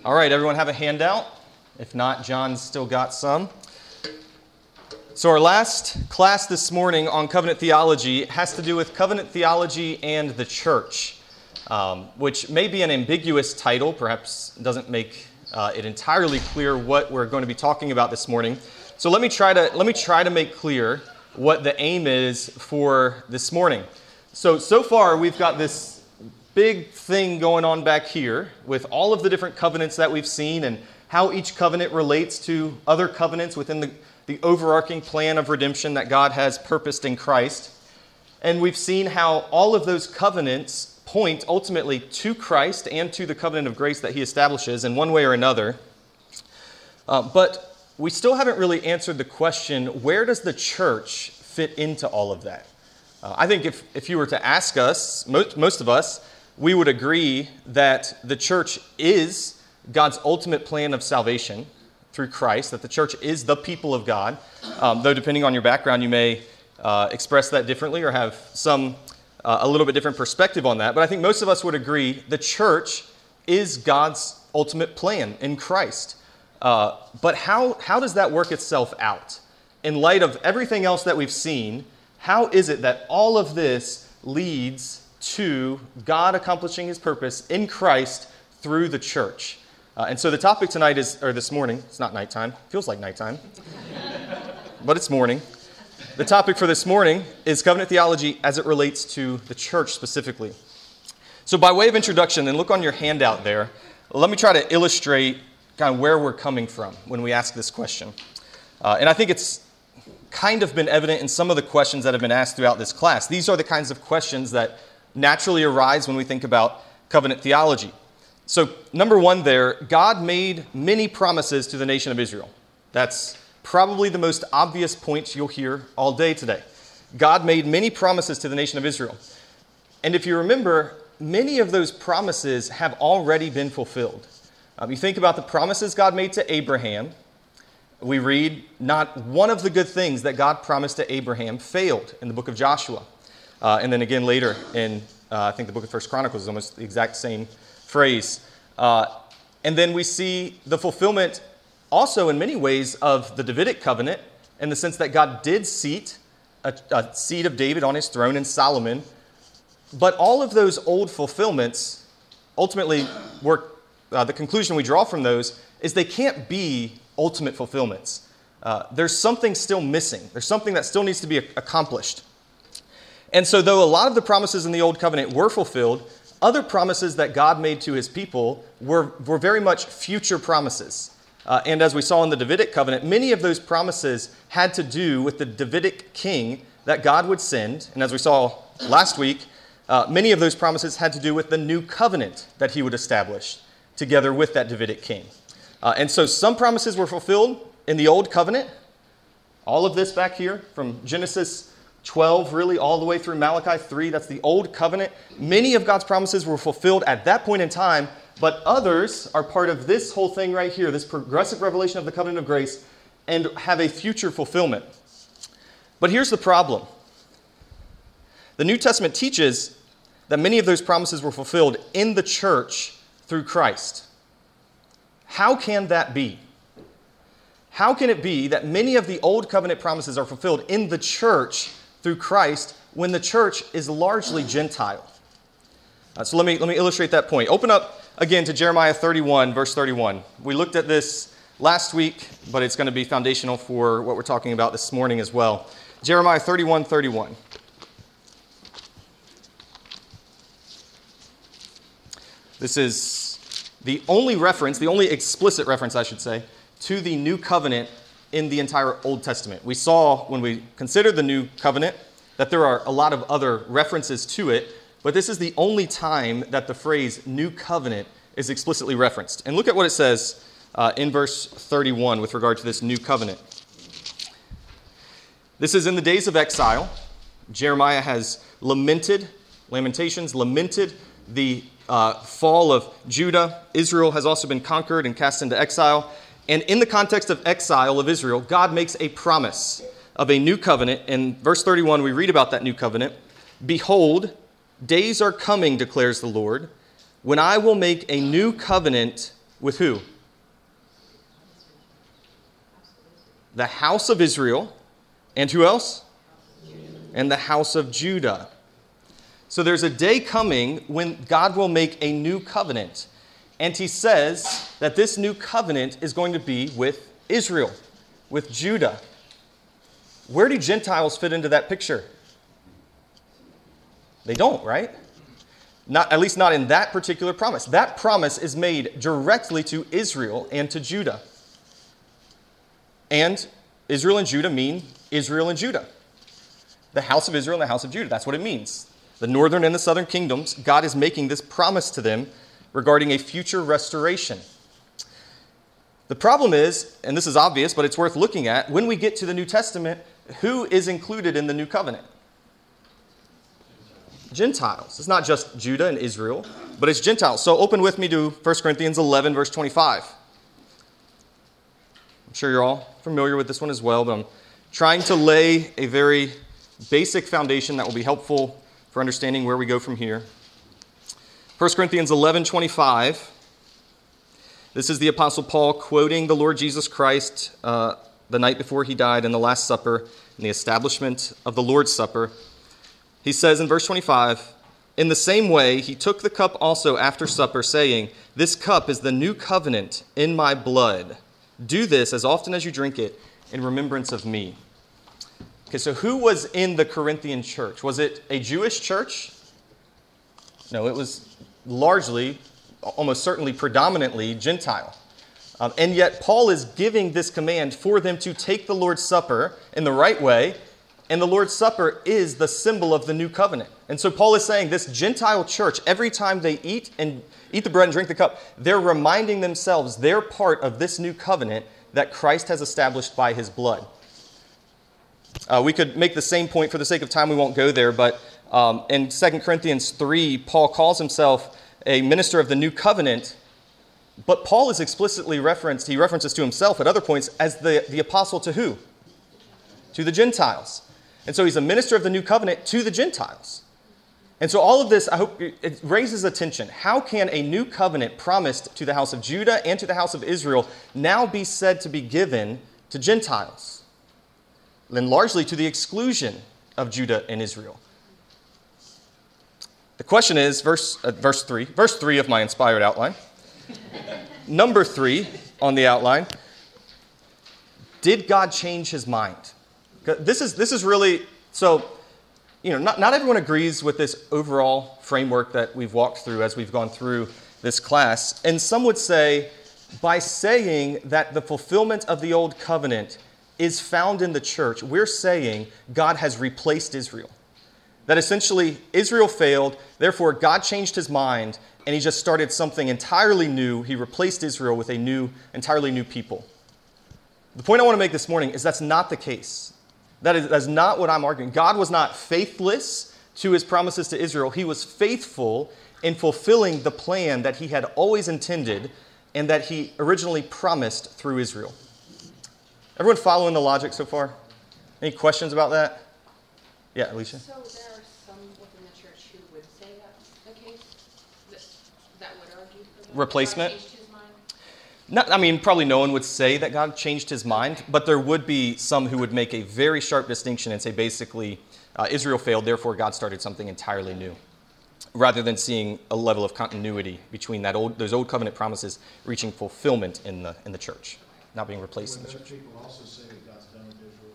All right, everyone have a handout? If not, John's still got some. So our last class this morning on covenant theology has to do with covenant theology and the church, which may be an ambiguous title, perhaps doesn't make it entirely clear what we're going to be talking about this morning. So let me try to make clear what the aim is for this morning. So far we've got this big thing going on back here with all of the different covenants that we've seen and how each covenant relates to other covenants within the overarching plan of redemption that God has purposed in Christ. And we've seen how all of those covenants point ultimately to Christ and to the covenant of grace that he establishes in one way or another. But we still haven't really answered the question, where does the church fit into all of that? I think if you were to ask us, most of us, we would agree that the church is God's ultimate plan of salvation through Christ, that the church is the people of God, though depending on your background, you may express that differently or have a little bit different perspective on that. But I think most of us would agree the church is God's ultimate plan in Christ. But how does that work itself out? In light of everything else that we've seen, how is it that all of this leads to God accomplishing his purpose in Christ through the church? And so the topic tonight this morning, it's not nighttime, feels like nighttime, but it's morning. The topic for this morning is covenant theology as it relates to the church specifically. So by way of introduction, and look on your handout there, let me try to illustrate kind of where we're coming from when we ask this question. And I think it's kind of been evident in some of the questions that have been asked throughout this class. These are the kinds of questions that naturally arise when we think about covenant theology. So, number one there, God made many promises to the nation of Israel. That's probably the most obvious point you'll hear all day today. God made many promises to the nation of Israel. And if you remember, many of those promises have already been fulfilled. You think about the promises God made to Abraham. We read, not one of the good things that God promised to Abraham failed in the book of Joshua. And then again later in, I think the book of 1 Chronicles is almost the exact same phrase. And then we see the fulfillment also in many ways of the Davidic covenant in the sense that God did seat a seed of David on his throne in Solomon. But all of those old fulfillments ultimately were, the conclusion we draw from those is they can't be ultimate fulfillments. There's something still missing. There's something that still needs to be accomplished. And so though a lot of the promises in the Old Covenant were fulfilled, other promises that God made to his people were very much future promises. And as we saw in the Davidic covenant, many of those promises had to do with the Davidic king that God would send. And as we saw last week, many of those promises had to do with the new covenant that he would establish together with that Davidic king. And so some promises were fulfilled in the Old Covenant. All of this back here from Genesis 12, really, all the way through Malachi 3, that's the Old Covenant. Many of God's promises were fulfilled at that point in time, but others are part of this whole thing right here, this progressive revelation of the covenant of grace, and have a future fulfillment. But here's the problem. The New Testament teaches that many of those promises were fulfilled in the church through Christ. How can that be? How can it be that many of the Old Covenant promises are fulfilled in the church through Christ when the church is largely Gentile? So let me illustrate that point. Open up again to Jeremiah 31, verse 31. We looked at this last week, but it's going to be foundational for what we're talking about this morning as well. Jeremiah 31, 31. This is the only explicit reference, I should say, to the new covenant in the entire Old Testament. We saw when we considered the new covenant that there are a lot of other references to it, but this is the only time that the phrase new covenant is explicitly referenced. And look at what it says in verse 31 with regard to this new covenant. This is in the days of exile. Jeremiah has lamented the fall of Judah. Israel has also been conquered and cast into exile. And in the context of exile of Israel, God makes a promise of a new covenant. In verse 31, we read about that new covenant. Behold, days are coming, declares the Lord, when I will make a new covenant With who? The house of Israel. And who else? And the house of Judah. So there's a day coming when God will make a new covenant. And he says that this new covenant is going to be with Israel, with Judah. Where do Gentiles fit into that picture? They don't, right? Not, at least not in that particular promise. That promise is made directly to Israel and to Judah. And Israel and Judah mean Israel and Judah. The house of Israel and the house of Judah. That's what it means. The northern and the southern kingdoms, God is making this promise to them regarding a future restoration. The problem is, and this is obvious, but it's worth looking at, when we get to the New Testament, who is included in the new covenant? Gentiles. It's not just Judah and Israel, but it's Gentiles. So open with me to 1 Corinthians 11, verse 25. I'm sure you're all familiar with this one as well, but I'm trying to lay a very basic foundation that will be helpful for understanding where we go from here. 1 Corinthians 11, 25. This is the Apostle Paul quoting the Lord Jesus Christ the night before he died in the Last Supper and the establishment of the Lord's Supper. He says in verse 25, "In the same way, he took the cup also after supper, saying, 'This cup is the new covenant in my blood. Do this as often as you drink it in remembrance of me.'" Okay, so who was in the Corinthian church? Was it a Jewish church? No, it was largely, almost certainly predominantly Gentile. And yet Paul is giving this command for them to take the Lord's Supper in the right way. And the Lord's Supper is the symbol of the new covenant. And so Paul is saying this Gentile church, every time they eat the bread and drink the cup, they're reminding themselves they're part of this new covenant that Christ has established by his blood. We could make the same point. For the sake of time, we won't go there. But in 2 Corinthians 3, Paul calls himself a minister of the new covenant. But Paul is explicitly referenced, he references to himself at other points as the apostle to who? To the Gentiles. And so he's a minister of the new covenant to the Gentiles. And so all of this, I hope it raises attention. How can a new covenant promised to the house of Judah and to the house of Israel now be said to be given to Gentiles? And largely to the exclusion of Judah and Israel. The question is, verse 3 of my inspired outline. Number 3 on the outline. Did God change his mind? This is really, so, not everyone agrees with this overall framework that we've walked through as we've gone through this class. And some would say, by saying that the fulfillment of the old covenant is found in the church, we're saying God has replaced Israel. That essentially Israel failed, therefore God changed his mind, and he just started something entirely new. He replaced Israel with a entirely new people. The point I want to make this morning is that's not the case. That's not what I'm arguing. God was not faithless to his promises to Israel. He was faithful in fulfilling the plan that he had always intended and that he originally promised through Israel. Everyone following the logic so far? Any questions about that? Yeah, Alicia? So there are some within the church who would say that's the case? That would argue for that? Replacement? God changed his mind? Probably no one would say that God changed his mind, but there would be some who would make a very sharp distinction and say basically Israel failed, therefore God started something entirely new, rather than seeing a level of continuity between those old covenant promises reaching fulfillment in the church, not being replaced in the church. People also say that God's done with Israel.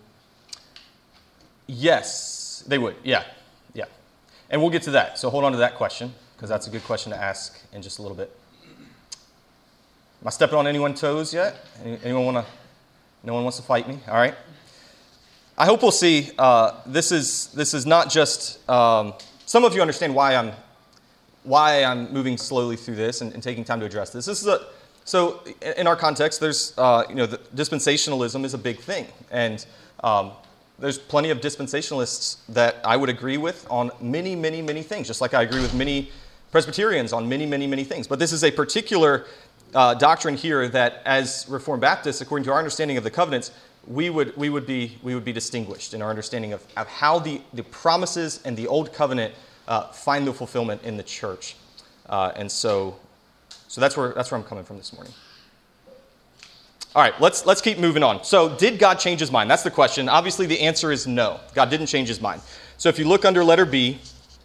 Yes, they would. Yeah. And we'll get to that. So hold on to that question, because that's a good question to ask in just a little bit. Am I stepping on anyone's toes yet? No one wants to fight me? All right. I hope we'll see. This is not just. Some of you understand why I'm moving slowly through this and taking time to address this. So in our context, there's the dispensationalism is a big thing, and there's plenty of dispensationalists that I would agree with on many, many, many things, just like I agree with many Presbyterians on many, many, many things. But this is a particular doctrine here that, as Reformed Baptists, according to our understanding of the covenants, we would be distinguished in our understanding of how the promises and the old covenant find the fulfillment in the church. And so So that's where I'm coming from this morning. All right, let's keep moving on. So did God change his mind? That's the question. Obviously, the answer is no. God didn't change his mind. So if you look under letter B,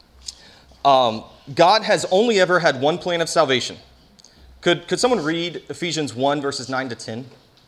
God has only ever had one plan of salvation. Could someone read Ephesians 1, verses 9 to 10?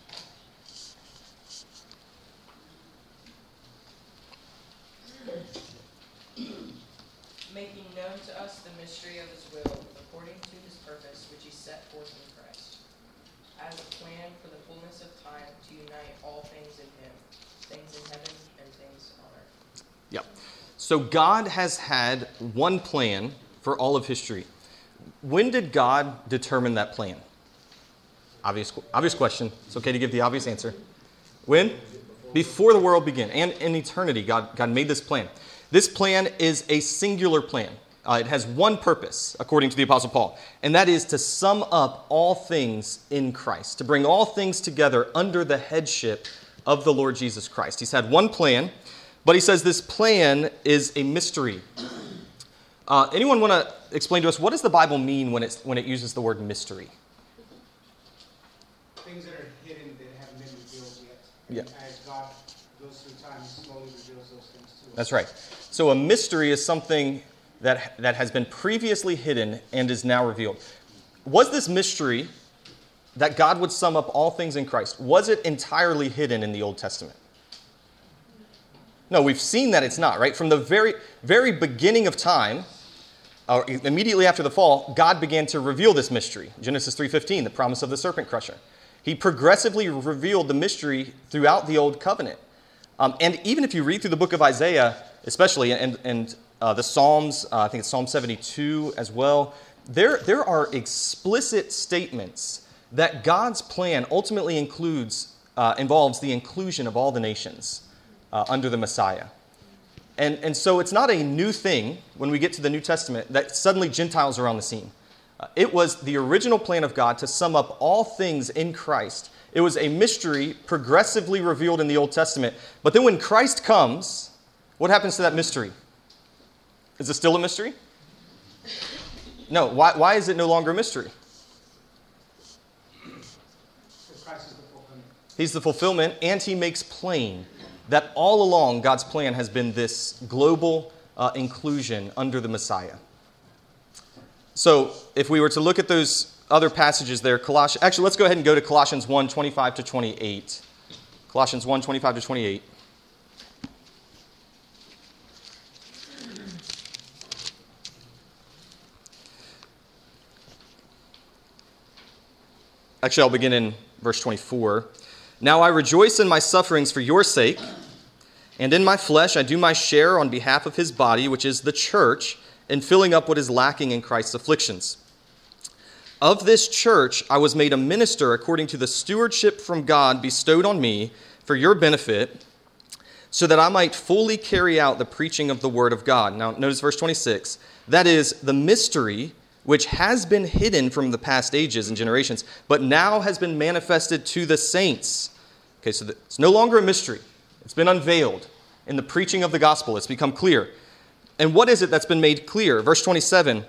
Making known to us the mystery of his will, according to his purpose, which he set forth in Christ, as a plan for the fullness of time to unite all things in him, things in heaven and things on earth. Yep. So God has had one plan for all of history. When did God determine that plan? Obvious question. It's okay to give the obvious answer. When? Before the world began. And in eternity, God made this plan. This plan is a singular plan. It has one purpose, according to the Apostle Paul, and that is to sum up all things in Christ, to bring all things together under the headship of the Lord Jesus Christ. He's had one plan, but he says this plan is a mystery. Anyone want to explain to us, what does the Bible mean when it uses the word mystery? Things that are hidden that haven't been revealed yet. Yeah. And as God goes through time, he slowly reveals those things to us. That's right. So a mystery is something that has been previously hidden and is now revealed. Was this mystery that God would sum up all things in Christ, was it entirely hidden in the Old Testament? No, we've seen that it's not, right? From the very, very beginning of time, or immediately after the fall, God began to reveal this mystery. Genesis 3:15, the promise of the serpent crusher. He progressively revealed the mystery throughout the Old Covenant. And even if you read through the book of Isaiah, especially, and the Psalms, I think it's Psalm 72 as well, there are explicit statements that God's plan ultimately involves the inclusion of all the nations under the Messiah. And so it's not a new thing when we get to the New Testament that suddenly Gentiles are on the scene. It was the original plan of God to sum up all things in Christ. It was a mystery progressively revealed in the Old Testament. But then when Christ comes, what happens to that mystery? Is it still a mystery? No. Why is it no longer a mystery? Because Christ is the fulfillment. He's the fulfillment, and he makes plain that all along God's plan has been this global inclusion under the Messiah. So if we were to look at those other passages there, actually, let's go ahead and go to Colossians 1, 25 to 28. Colossians 1, 25 to 28. Actually, I'll begin in verse 24. Now I rejoice in my sufferings for your sake, and in my flesh I do my share on behalf of his body, which is the church, in filling up what is lacking in Christ's afflictions. Of this church I was made a minister according to the stewardship from God bestowed on me for your benefit, so that I might fully carry out the preaching of the word of God. Now notice verse 26. That is the mystery which has been hidden from the past ages and generations, but now has been manifested to the saints. Okay, so it's no longer a mystery. It's been unveiled in the preaching of the gospel. It's become clear. And what is it that's been made clear? Verse 27,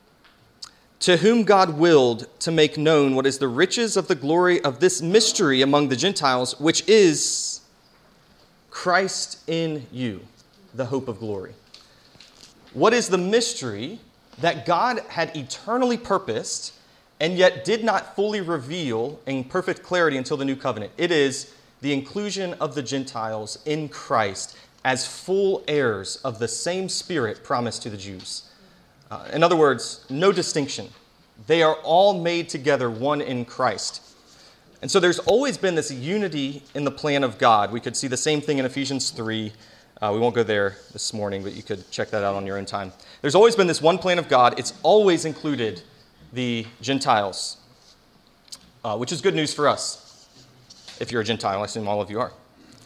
to whom God willed to make known what is the riches of the glory of this mystery among the Gentiles, which is Christ in you, the hope of glory. What is the mystery that God had eternally purposed and yet did not fully reveal in perfect clarity until the new covenant? It is the inclusion of the Gentiles in Christ as full heirs of the same Spirit promised to the Jews. In other words, no distinction. They are all made together one in Christ. And so there's always been this unity in the plan of God. We could see the same thing in Ephesians 3. We won't go there this morning, but you could check that out on your own time. There's always been this one plan of God. It's always included the Gentiles, which is good news for us. If you're a Gentile, I assume all of you are.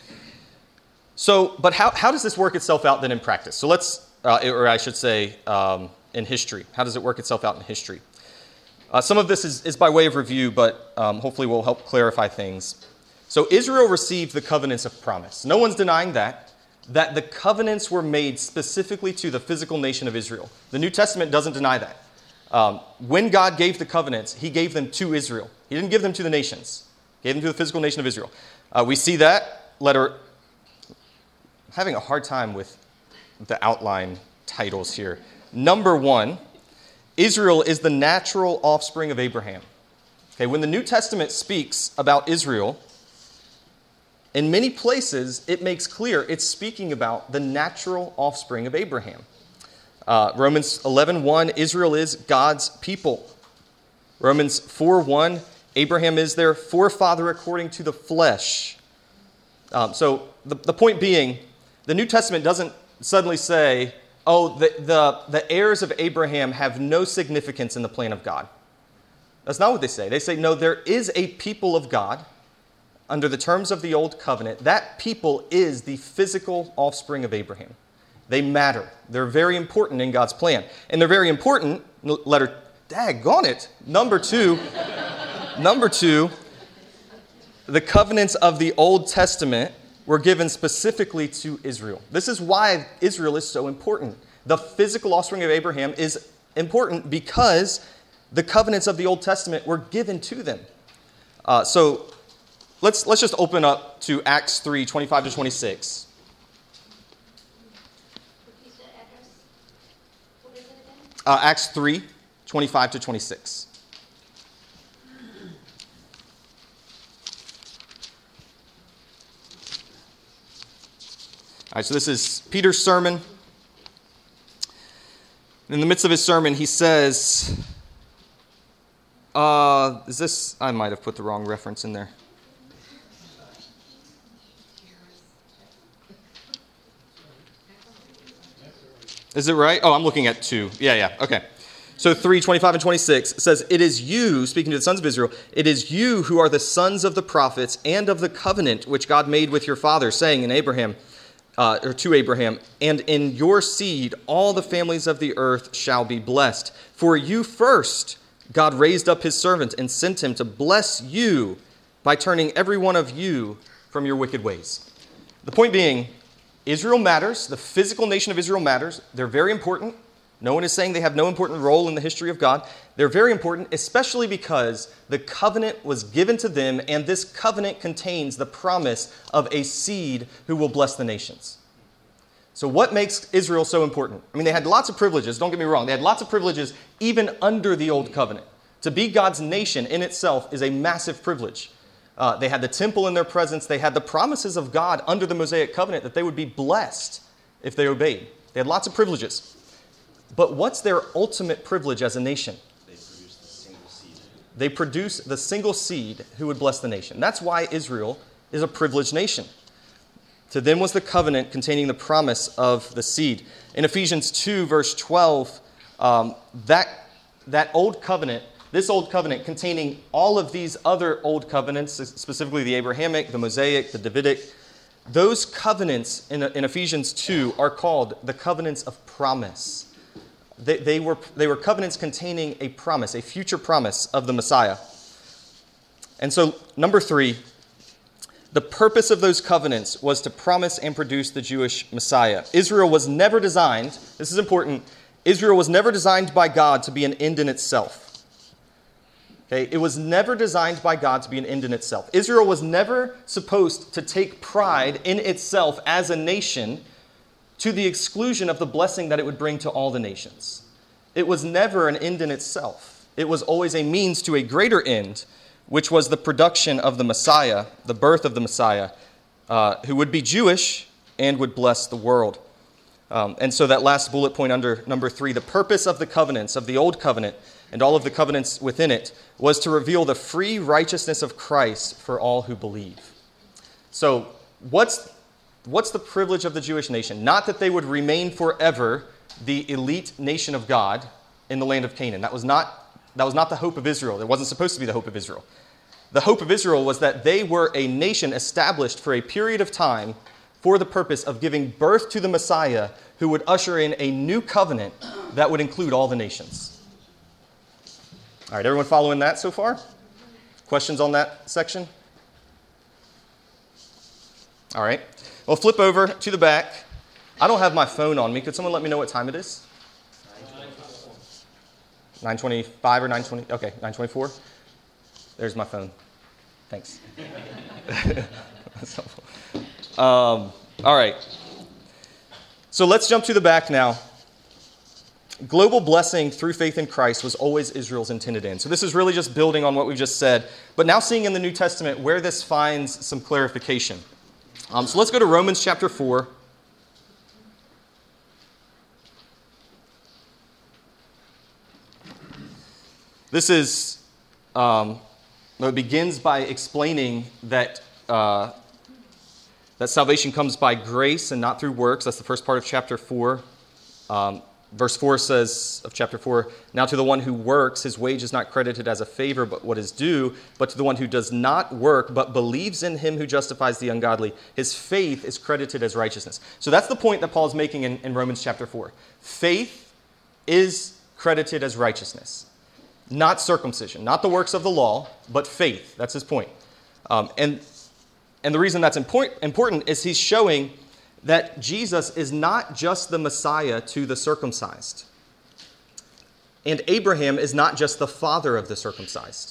So, but how does this work itself out then in practice? So let's, or I should say, in history. How does it work itself out in history? Some of this is by way of review, but hopefully will help clarify things. So Israel received the covenants of promise. No one's denying that the covenants were made specifically to the physical nation of Israel. The New Testament doesn't deny that. When God gave the covenants, he gave them to Israel. He didn't give them to the nations. He gave them to the physical nation of Israel. We see that letter. I'm having a hard time with the outline titles here. Number 1, Israel is the natural offspring of Abraham. Okay, when the New Testament speaks about Israel, in many places it makes clear it's speaking about the natural offspring of Abraham. Romans 11:1, Israel is God's people. Romans 4:1, Abraham is their forefather according to the flesh. So the point being, the New Testament doesn't suddenly say, oh, the heirs of Abraham have no significance in the plan of God. That's not what they say. They say, no, there is a people of God under the terms of the Old Covenant. That people is the physical offspring of Abraham. They matter. They're very important in God's plan. And they're very important, letter, daggone it. Number two, the covenants of the Old Testament were given specifically to Israel. This is why Israel is so important. The physical offspring of Abraham is important because the covenants of the Old Testament were given to them. So let's just open up to Acts 3:25-26. Repeat the address. What is it again? Acts 3:25-26. All right, so this is Peter's sermon. In the midst of his sermon, he says, is this, I might have put the wrong reference in there. Is it right? Oh, I'm looking at 2. Yeah, okay. So 3:25-26 says, it is you, speaking to the sons of Israel, it is you who are the sons of the prophets and of the covenant which God made with your father, saying to Abraham, and in your seed all the families of the earth shall be blessed. For you first God raised up his servant and sent him to bless you by turning every one of you from your wicked ways. The point being, Israel matters. The physical nation of Israel matters. They're very important. No one is saying they have no important role in the history of God. They're very important, especially because the covenant was given to them, and this covenant contains the promise of a seed who will bless the nations. So what makes Israel so important? I mean, they had lots of privileges, don't get me wrong. They had lots of privileges even under the Old Covenant. To be God's nation in itself is a massive privilege. They had the temple in their presence. They had the promises of God under the Mosaic covenant that they would be blessed if they obeyed. They had lots of privileges. But what's their ultimate privilege as a nation? They produce the single seed who would bless the nation. That's why Israel is a privileged nation. To them was the covenant containing the promise of the seed. In Ephesians 2, verse 12, that old covenant, this old covenant containing all of these other old covenants, specifically the Abrahamic, the Mosaic, the Davidic, those covenants in Ephesians 2 are called the covenants of promise. They were covenants containing a promise, a future promise of the Messiah. And so, number 3, the purpose of those covenants was to promise and produce the Jewish Messiah. Israel was never designed, this is important, Israel was never designed by God to be an end in itself. Okay, it was never designed by God to be an end in itself. Israel was never supposed to take pride in itself as a nation to the exclusion of the blessing that it would bring to all the nations. It was never an end in itself. It was always a means to a greater end, which was the production of the Messiah, the birth of the Messiah, who would be Jewish and would bless the world. And so that last bullet point under number 3, the purpose of the covenants, of the Old Covenant, and all of the covenants within it, was to reveal the free righteousness of Christ for all who believe. So what's the privilege of the Jewish nation? Not that they would remain forever the elite nation of God in the land of Canaan. That was not the hope of Israel. It wasn't supposed to be the hope of Israel. The hope of Israel was that they were a nation established for a period of time for the purpose of giving birth to the Messiah who would usher in a new covenant that would include all the nations. All right, everyone following that so far? Questions on that section? All right. Well, flip over to the back. I don't have my phone on me. Could someone let me know what time it is? 925 or 920? Okay, 924. There's my phone. Thanks. That's helpful. All right. So let's jump to the back now. Global blessing through faith in Christ was always Israel's intended end. So this is really just building on what we've just said, but now seeing in the New Testament where this finds some clarification. So let's go to Romans chapter 4. This is, it begins by explaining that that salvation comes by grace and not through works. That's the first part of chapter 4. Verse 4 says of chapter 4, "Now to the one who works, his wage is not credited as a favor, but what is due. But to the one who does not work, but believes in him who justifies the ungodly, his faith is credited as righteousness." So that's the point that Paul is making in Romans chapter 4. Faith is credited as righteousness, not circumcision, not the works of the law, but faith. That's his point. And the reason that's important is he's showing that Jesus is not just the Messiah to the circumcised. And Abraham is not just the father of the circumcised.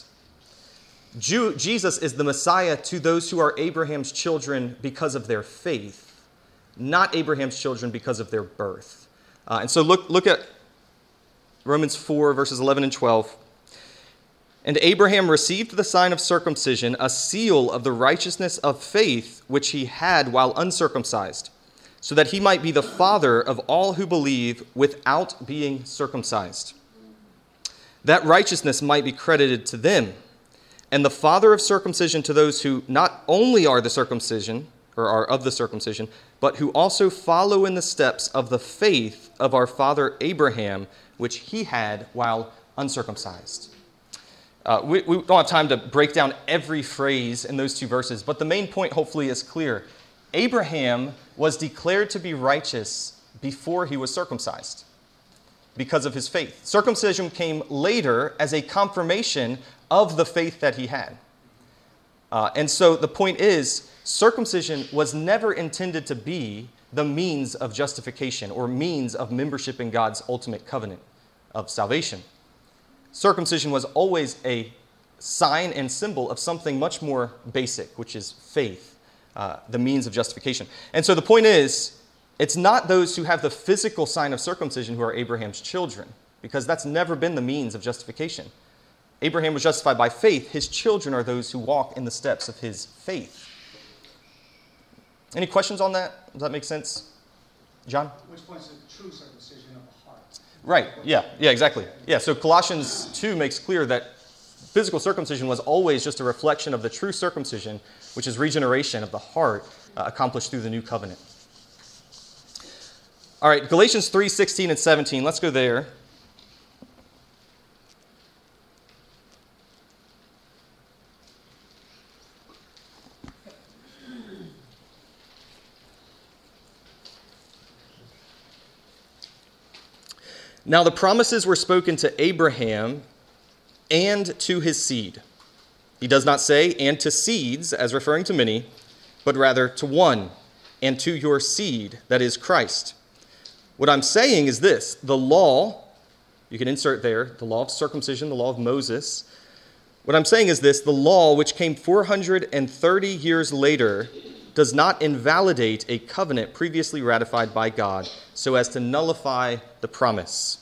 Jesus is the Messiah to those who are Abraham's children because of their faith, not Abraham's children because of their birth. And so look at Romans 4, verses 11 and 12. "And Abraham received the sign of circumcision, a seal of the righteousness of faith, which he had while uncircumcised, so that he might be the father of all who believe without being circumcised, that righteousness might be credited to them, and the father of circumcision to those who not only are the circumcision, or are of the circumcision, but who also follow in the steps of the faith of our father Abraham, which he had while uncircumcised." We don't have time to break down every phrase in those two verses, but the main point hopefully is clear. Abraham was declared to be righteous before he was circumcised because of his faith. Circumcision came later as a confirmation of the faith that he had. And so the point is, circumcision was never intended to be the means of justification or means of membership in God's ultimate covenant of salvation. Circumcision was always a sign and symbol of something much more basic, which is faith. The means of justification. And so the point is, it's not those who have the physical sign of circumcision who are Abraham's children, because that's never been the means of justification. Abraham was justified by faith. His children are those who walk in the steps of his faith. Any questions on that? Does that make sense? John? Which points to the true circumcision of the heart. Right, yeah, exactly. Yeah, so Colossians 2 makes clear that physical circumcision was always just a reflection of the true circumcision, which is regeneration of the heart accomplished through the new covenant. All right, Galatians 3, 16 and 17. Let's go there. Now the promises were spoken to Abraham and to his seed. He does not say, and to seeds, as referring to many, but rather to one, and to your seed, that is Christ. What I'm saying is this: the law, you can insert there, the law of circumcision, the law of Moses. What I'm saying is this: the law, which came 430 years later, does not invalidate a covenant previously ratified by God so as to nullify the promise.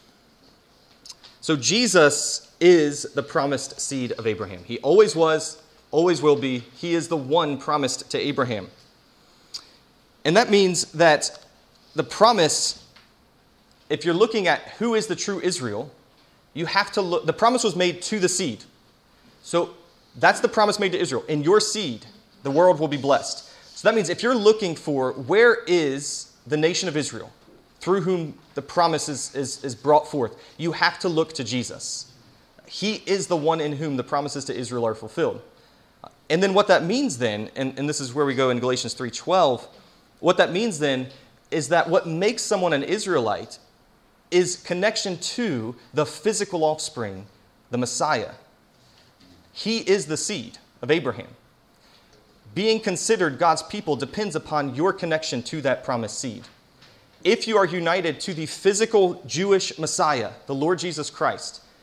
So Jesus is the promised seed of Abraham. He always was, always will be. He is the one promised to Abraham. And that means that the promise, if you're looking at who is the true Israel, you have to look, the promise was made to the seed. So that's the promise made to Israel. In your seed, the world will be blessed. So that means if you're looking for where is the nation of Israel, through whom the promise is brought forth, you have to look to Jesus. He is the one in whom the promises to Israel are fulfilled. And then what that means then, and this is where we go in Galatians 3:12, what that means then is that what makes someone an Israelite is connection to the physical offspring, the Messiah. He is the seed of Abraham. Being considered God's people depends upon your connection to that promised seed. If you are united to the physical Jewish Messiah, the Lord Jesus Christ,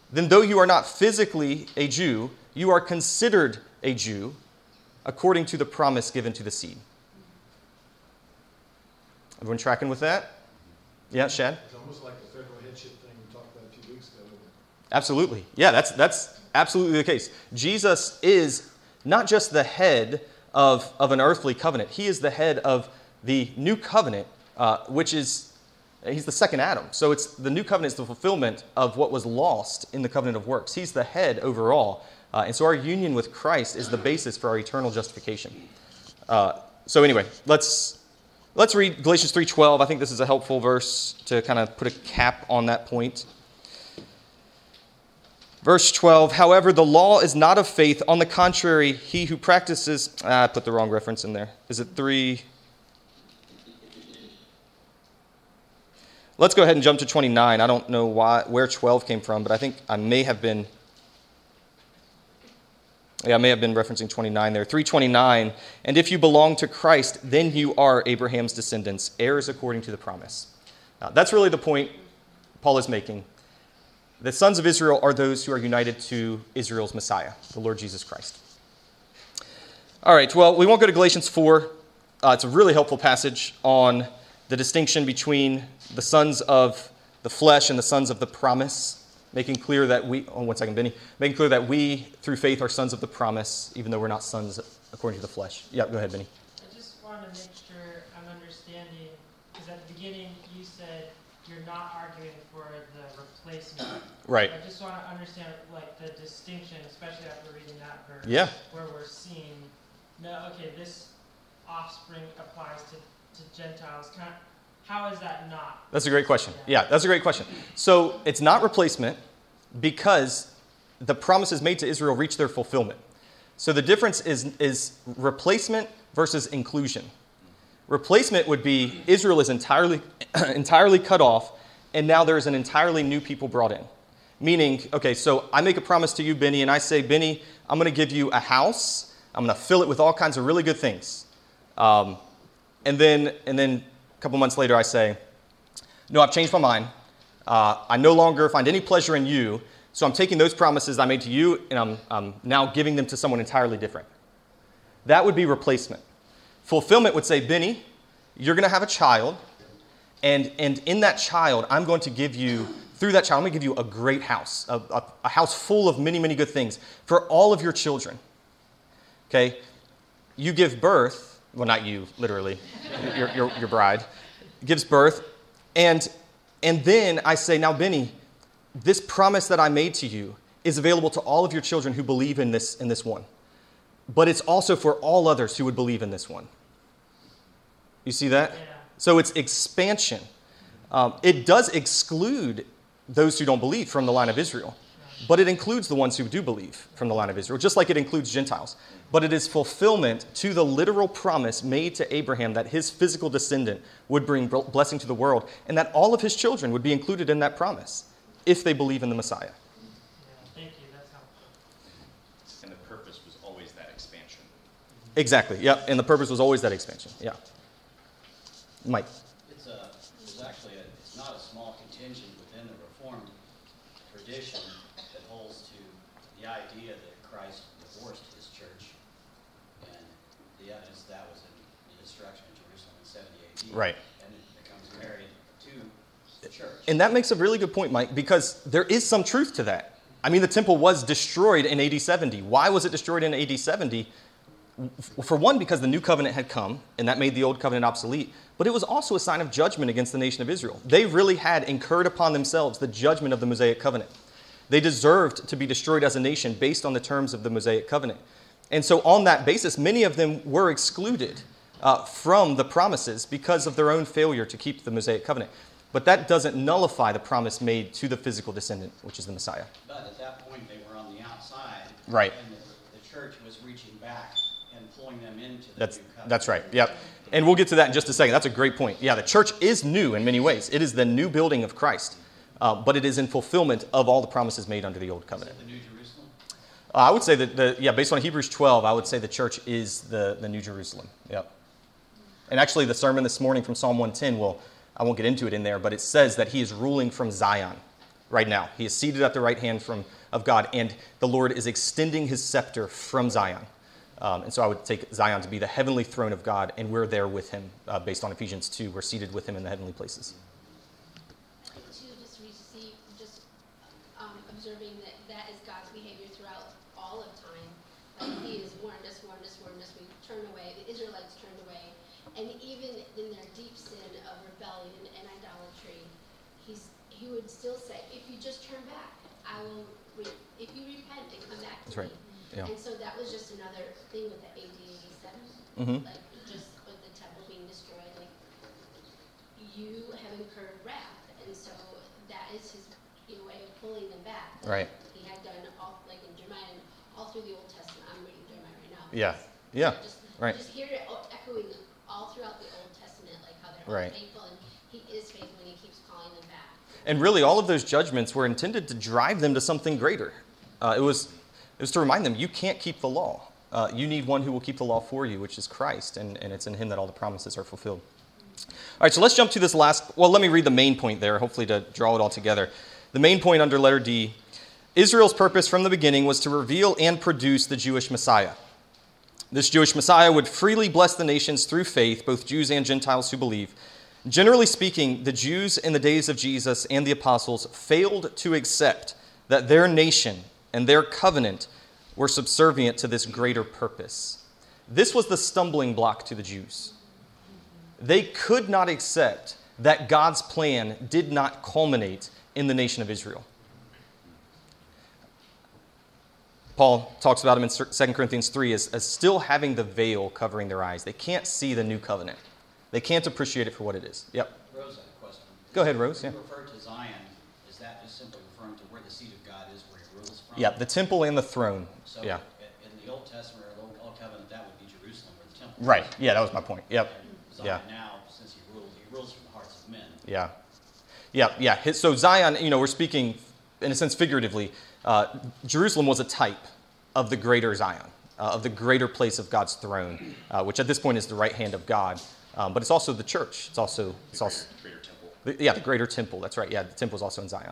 then though you are not physically a Jew, you are considered a Jew according to the promise given to the seed. Everyone tracking with that? Yeah, Shad? It's almost like the federal headship thing we talked about a few weeks ago. Absolutely. Yeah, that's absolutely the case. Jesus is not just the head of an earthly covenant. He is the head of the new covenant, which is, he's the second Adam. So it's the new covenant is the fulfillment of what was lost in the covenant of works. He's the head overall. And so our union with Christ is the basis for our eternal justification. So anyway, let's read Galatians 3:12. I think this is a helpful verse to kind of put a cap on that point. Verse 12, however, the law is not of faith. On the contrary, he who practices... I put the wrong reference in there. Is it 3? Let's go ahead and jump to 29. I don't know where 12 came from, but I think I may have been referencing 29 there. 3:29, and if you belong to Christ, then you are Abraham's descendants, heirs according to the promise. That's really the point Paul is making. The sons of Israel are those who are united to Israel's Messiah, the Lord Jesus Christ. All right, well, we won't go to Galatians 4. It's a really helpful passage on the distinction between the sons of the flesh and the sons of the promise, making clear that making clear that we, through faith, are sons of the promise, even though we're not sons according to the flesh. Yeah, go ahead, Benny. I just want to make sure I'm understanding, because at the beginning you said you're not arguing for the replacement. Right. I just want to understand the distinction, especially after reading that verse. Yeah. Where we're seeing, this offspring applies to Gentiles. How is that not? That's a great question. Yeah, that's a great question. So it's not replacement because the promises made to Israel reach their fulfillment. So the difference is replacement versus inclusion. Replacement would be Israel is entirely cut off, and now there's an entirely new people brought in. Meaning, okay, so I make a promise to you, Benny, and I say, Benny, I'm going to give you a house. I'm going to fill it with all kinds of really good things. And then a couple months later, I say, no, I've changed my mind. I no longer find any pleasure in you, so I'm taking those promises I made to you, and I'm now giving them to someone entirely different. That would be replacement. Fulfillment would say, Benny, you're going to have a child, and in that child, I'm going to give you, through that child, I'm going to give you a great house, a house full of many, many good things for all of your children. Okay? You give birth, well, not you, literally, your bride, gives birth, and then I say, now, Benny, this promise that I made to you is available to all of your children who believe in this one. But it's also for all others who would believe in this one. You see that? Yeah. So it's expansion. It does exclude those who don't believe from the line of Israel, but it includes the ones who do believe from the line of Israel, just like it includes Gentiles. But it is fulfillment to the literal promise made to Abraham that his physical descendant would bring blessing to the world, and that all of his children would be included in that promise if they believe in the Messiah. Yeah, thank you. That's helpful. And the purpose was always that expansion. Exactly. Yep. And the purpose was always that expansion. Yeah. Mike. It's not a small contingent within the Reformed tradition that holds to the idea that Christ divorced his church, and the evidence of that was in the destruction of Jerusalem in 70 AD. Right. And it becomes married to the church. And that makes a really good point, Mike, because there is some truth to that. I mean, the temple was destroyed in AD 70. Why was it destroyed in AD 70? For one, because the new covenant had come, and that made the old covenant obsolete. But it was also a sign of judgment against the nation of Israel. They really had incurred upon themselves the judgment of the Mosaic covenant. They deserved to be destroyed as a nation based on the terms of the Mosaic covenant. And so on that basis, many of them were excluded from the promises because of their own failure to keep the Mosaic covenant. But that doesn't nullify the promise made to the physical descendant, which is the Messiah. But at that point, they were on the outside. Right. And the church was reaching back and pulling them into the That's new covenant. that's right. Yep. And we'll get to that in just a second. That's a great point. Yeah, the church is new in many ways. It is the new building of Christ, but it is in fulfillment of all the promises made under the old covenant. The New Jerusalem? I would say that, based on Hebrews 12, I would say the church is the New Jerusalem. Yep. And actually, the sermon this morning from Psalm 110, I won't get into it in there, but it says that he is ruling from Zion. right now. He is seated at the right hand of God, and the Lord is extending his scepter from Zion. And so I would take Zion to be the heavenly throne of God, and we're there with him based on Ephesians 2. We're seated with him in the heavenly places. I think too, observing that is God's behavior throughout all of time. Like he has warned us. We turn away. The Israelites turned away, and even in their deep sin of rebellion and idolatry, he would still say, "If you just turn back, I will. If you repent and come back to That's me." right. Yeah. And so that was just another thing with the AD 87, like just with the temple being destroyed. Like you have incurred wrath, and so that is his way of pulling them back. Right. He had done all, like in Jeremiah, and all through the Old Testament. I'm reading Jeremiah right now. Yeah. Yeah. Right. Just hear it echoing all throughout the Old Testament, like how they're Right. all faithful, and he is faithful, and he keeps calling them back. And really, all of those judgments were intended to drive them to something greater. It was to remind them, you can't keep the law. You need one who will keep the law for you, which is Christ, and it's in him that all the promises are fulfilled. All right, so let's jump to this let me read the main point there, hopefully to draw it all together. The main point under letter D, Israel's purpose from the beginning was to reveal and produce the Jewish Messiah. This Jewish Messiah would freely bless the nations through faith, both Jews and Gentiles who believe. Generally speaking, the Jews in the days of Jesus and the apostles failed to accept that their nation and their covenant were subservient to this greater purpose. This was the stumbling block to the Jews. They could not accept that God's plan did not culminate in the nation of Israel. Paul talks about him in 2 Corinthians 3 as still having the veil covering their eyes. They can't see the new covenant. They can't appreciate it for what it is. Yep. Rose had a question. Go ahead, Rose. Yeah. When you refer to Zion, is that just simply referring to where the seat of God is, where he rules from? Yeah, the temple and the throne. So Yeah. in the Old Testament or Old Covenant, that would be Jerusalem, where the temple is. Right. Yeah, that was my point. Yep. And Zion Yeah. now, since he rules from the hearts of men. Yeah. Yeah. So Zion, we're speaking in a sense figuratively. Jerusalem was a type of the greater Zion, of the greater place of God's throne, which at this point is the right hand of God. But it's also the church. It's also Greater temple. the greater temple. That's right. Yeah, the temple is also in Zion.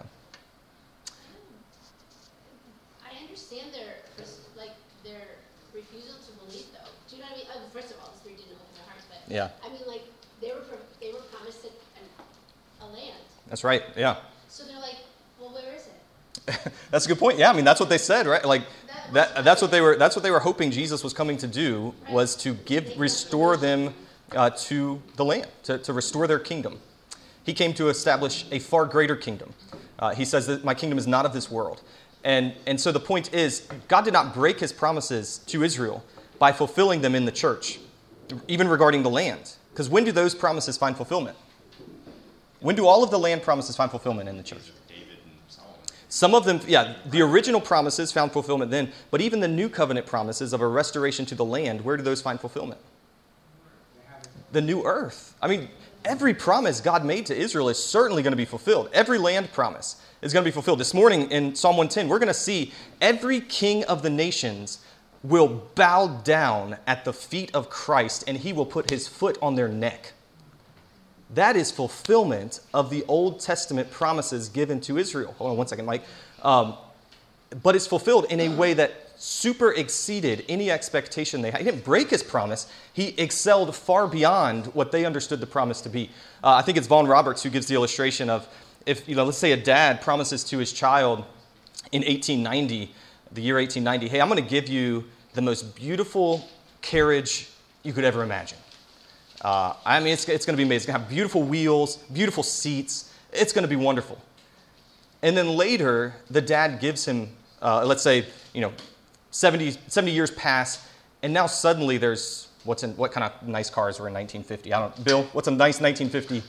I understand their refusal to believe, though. Do you know what I mean? First of all, this didn't open their hearts, but Yeah. I mean, like they were promised a land. That's right. Yeah. So they're like, well, where is it? That's a good point. Yeah, I mean that's what they said, right? Like that's what they were hoping Jesus was coming to do, was to restore them to the land, to restore their kingdom. He came to establish a far greater kingdom. He says that my kingdom is not of this world. And so the point is, God did not break his promises to Israel by fulfilling them in the church, even regarding the land. Because when do those promises find fulfillment? When do all of the land promises find fulfillment in the church? David and Solomon. Some of them, the original promises found fulfillment then, but even the new covenant promises of a restoration to the land, where do those find fulfillment? The new earth. I mean, every promise God made to Israel is certainly going to be fulfilled. Every land promise is going to be fulfilled. This morning in Psalm 110, we're going to see every king of the nations will bow down at the feet of Christ, and he will put his foot on their neck. That is fulfillment of the Old Testament promises given to Israel. Hold on one second, Mike. But it's fulfilled in a way that super exceeded any expectation they had. He didn't break his promise. He excelled far beyond what they understood the promise to be. I think it's Vaughan Roberts who gives the illustration of, if, let's say a dad promises to his child in 1890, the year 1890, hey, I'm going to give you the most beautiful carriage you could ever imagine. I mean, it's going to be amazing. It's going to have beautiful wheels, beautiful seats. It's going to be wonderful. And then later, the dad gives him, let's say, 70 years pass, and now suddenly there's, what kind of nice cars were in 1950? Bill, what's a nice 1950?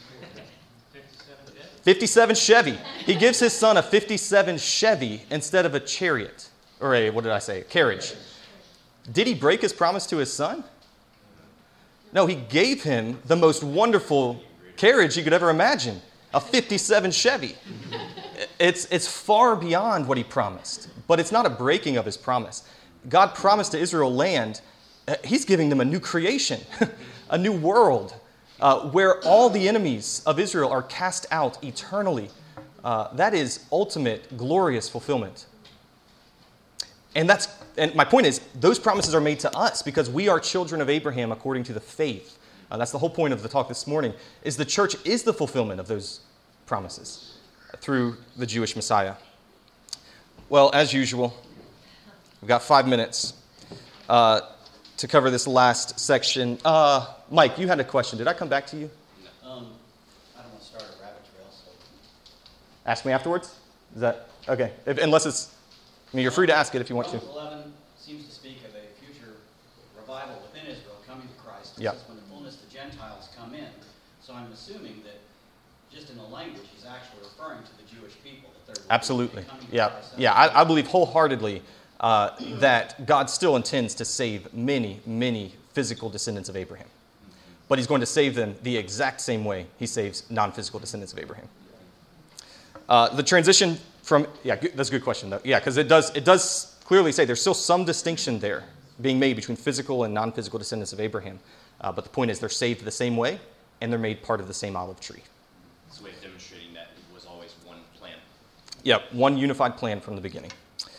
57 Chevy. He gives his son a 57 Chevy instead of a chariot, or a carriage. Did he break his promise to his son? No, he gave him the most wonderful carriage you could ever imagine, a 57 Chevy. It's far beyond what he promised, but it's not a breaking of his promise. God promised to Israel land. He's giving them a new creation, a new world, where all the enemies of Israel are cast out eternally. that is ultimate, glorious fulfillment. And my point is, those promises are made to us because we are children of Abraham according to the faith. That's the whole point of the talk this morning, is the church is the fulfillment of those promises through the Jewish Messiah. Well, as usual, we've got 5 minutes to cover this last section. Mike, you had a question. Did I come back to you? I don't want to start a rabbit trail, so. Ask me afterwards? Is that okay? Unless it's, you're free to ask it if you want to. Romans 11 seems to speak of a future revival within Israel coming to Christ. It Yeah. says when the fullness of the Gentiles come in. So I'm assuming that just in the language, he's actually referring to the Jewish people. That they're Absolutely. coming to Yeah. Christ. Yeah. I believe wholeheartedly that God still intends to save many, many physical descendants of Abraham. But he's going to save them the exact same way he saves non-physical descendants of Abraham. The transition from, that's a good question though. Yeah, because it does clearly say there's still some distinction there being made between physical and non-physical descendants of Abraham. But the point is they're saved the same way and they're made part of the same olive tree. It's a way of demonstrating that it was always one plan. Yeah, one unified plan from the beginning.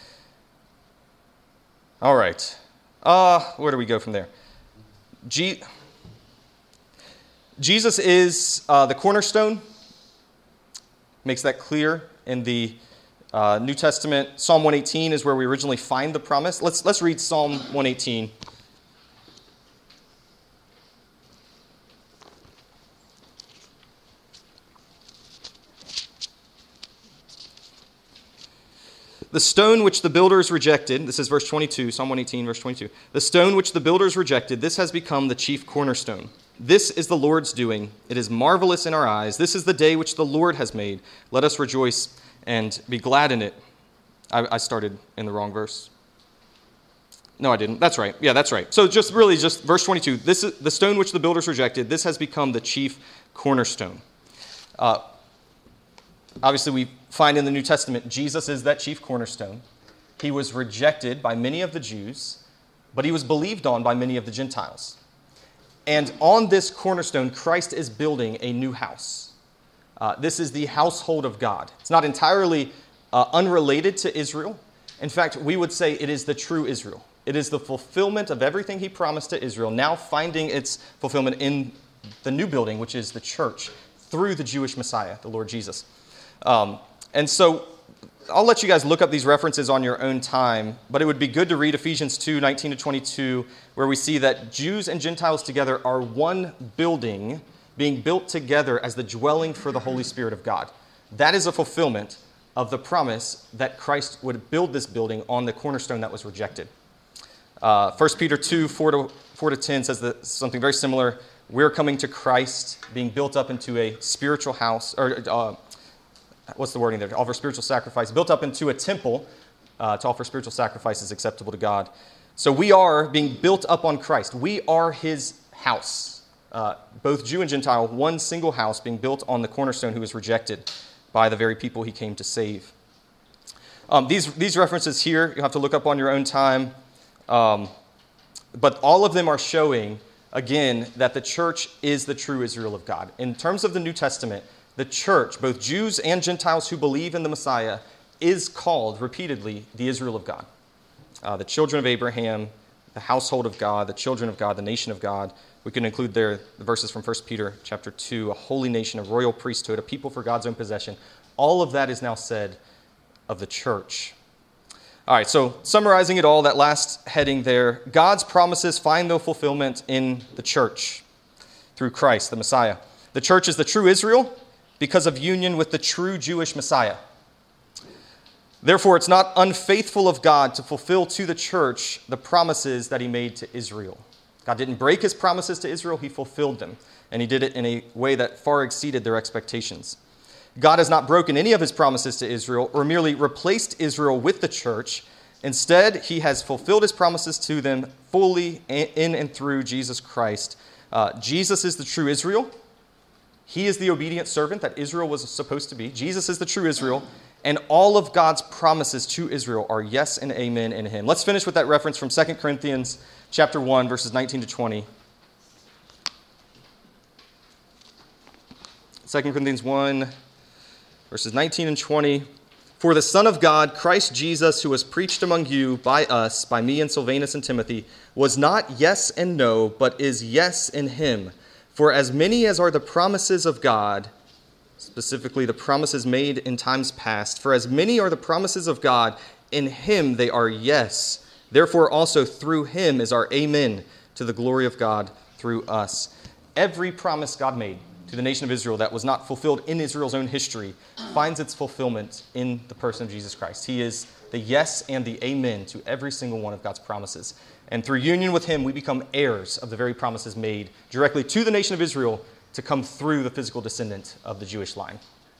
All right. Where do we go from there? Jesus is the cornerstone. Makes that clear in the New Testament. Psalm 118 is where we originally find the promise. Let's read Psalm 118. The stone which the builders rejected, this is verse 22, Psalm 118, verse 22. The stone which the builders rejected, this has become the chief cornerstone. This is the Lord's doing. It is marvelous in our eyes. This is the day which the Lord has made. Let us rejoice and be glad in it. I started in the wrong verse. No, I didn't. That's right. Yeah, that's right. So just verse 22. This is the stone which the builders rejected. This has become the chief cornerstone. Obviously, we find in the New Testament, Jesus is that chief cornerstone. He was rejected by many of the Jews, but he was believed on by many of the Gentiles. And on this cornerstone, Christ is building a new house. This is the household of God. It's not entirely unrelated to Israel. In fact, we would say it is the true Israel. It is the fulfillment of everything he promised to Israel, now finding its fulfillment in the new building, which is the church, through the Jewish Messiah, the Lord Jesus. And so I'll let you guys look up these references on your own time, but it would be good to read Ephesians 2, 19 to 22, where we see that Jews and Gentiles together are one building being built together as the dwelling for the Holy Spirit of God. That is a fulfillment of the promise that Christ would build this building on the cornerstone that was rejected. 1 Peter 2, 4 to 10 says something very similar. We're coming to Christ, being built up into a spiritual house, or what's the wording there? To offer spiritual sacrifice, built up into a temple to offer spiritual sacrifices acceptable to God. So we are being built up on Christ. We are his house, both Jew and Gentile, one single house being built on the cornerstone who was rejected by the very people he came to save. These references here, you'll have to look up on your own time. But all of them are showing, again, that the church is the true Israel of God. In terms of the New Testament, the church, both Jews and Gentiles who believe in the Messiah, is called repeatedly the Israel of God. The children of Abraham, the household of God, the children of God, the nation of God. We can include there the verses from 1 Peter chapter 2, a holy nation, a royal priesthood, a people for God's own possession. All of that is now said of the church. All right, so summarizing it all, that last heading there, God's promises find their fulfillment in the church through Christ, the Messiah. The church is the true Israel because of union with the true Jewish Messiah. Therefore, it's not unfaithful of God to fulfill to the church the promises that he made to Israel. God didn't break his promises to Israel, he fulfilled them. And he did it in a way that far exceeded their expectations. God has not broken any of his promises to Israel or merely replaced Israel with the church. Instead, he has fulfilled his promises to them fully in and through Jesus Christ. Jesus is the true Israel. He is the obedient servant that Israel was supposed to be. Jesus is the true Israel. And all of God's promises to Israel are yes and amen in him. Let's finish with that reference from 2 Corinthians chapter 1, verses 19 to 20. 2 Corinthians 1, verses 19 and 20. For the Son of God, Christ Jesus, who was preached among you by us, by me and Silvanus and Timothy, was not yes and no, but is yes in him. For as many as are the promises of God, specifically the promises made in times past, for as many are the promises of God, in him they are yes. Therefore also through him is our amen to the glory of God through us. Every promise God made to the nation of Israel that was not fulfilled in Israel's own history finds its fulfillment in the person of Jesus Christ. He is the yes and the amen to every single one of God's promises. And through union with him, we become heirs of the very promises made directly to the nation of Israel to come through the physical descendant of the Jewish line.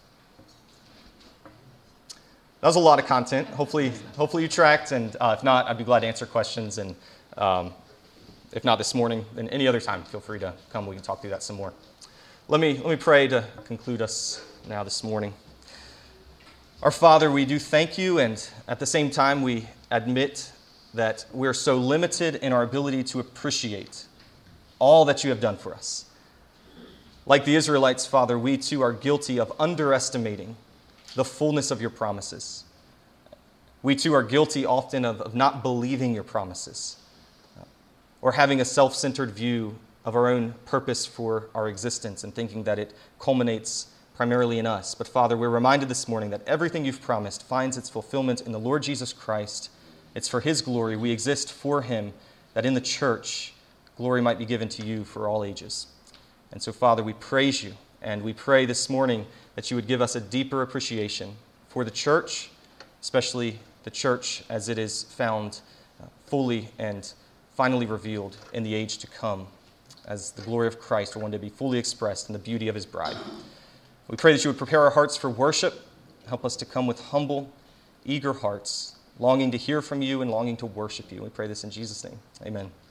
That was a lot of content. Hopefully you tracked, and if not, I'd be glad to answer questions. And if not this morning, then any other time, feel free to come. We can talk through that some more. Let me pray to conclude us now this morning. Our Father, we do thank you, and at the same time, we admit that we're so limited in our ability to appreciate all that you have done for us. Like the Israelites, Father, we too are guilty of underestimating the fullness of your promises. We too are guilty often of not believing your promises or having a self-centered view of our own purpose for our existence and thinking that it culminates primarily in us. But Father, we're reminded this morning that everything you've promised finds its fulfillment in the Lord Jesus Christ. It's for his glory. We exist for him, that in the church, glory might be given to you for all ages. And so, Father, we praise you, and we pray this morning that you would give us a deeper appreciation for the church, especially the church as it is found fully and finally revealed in the age to come, as the glory of Christ will one day be fully expressed in the beauty of his bride. We pray that you would prepare our hearts for worship, help us to come with humble, eager hearts, longing to hear from you and longing to worship you. We pray this in Jesus' name. Amen.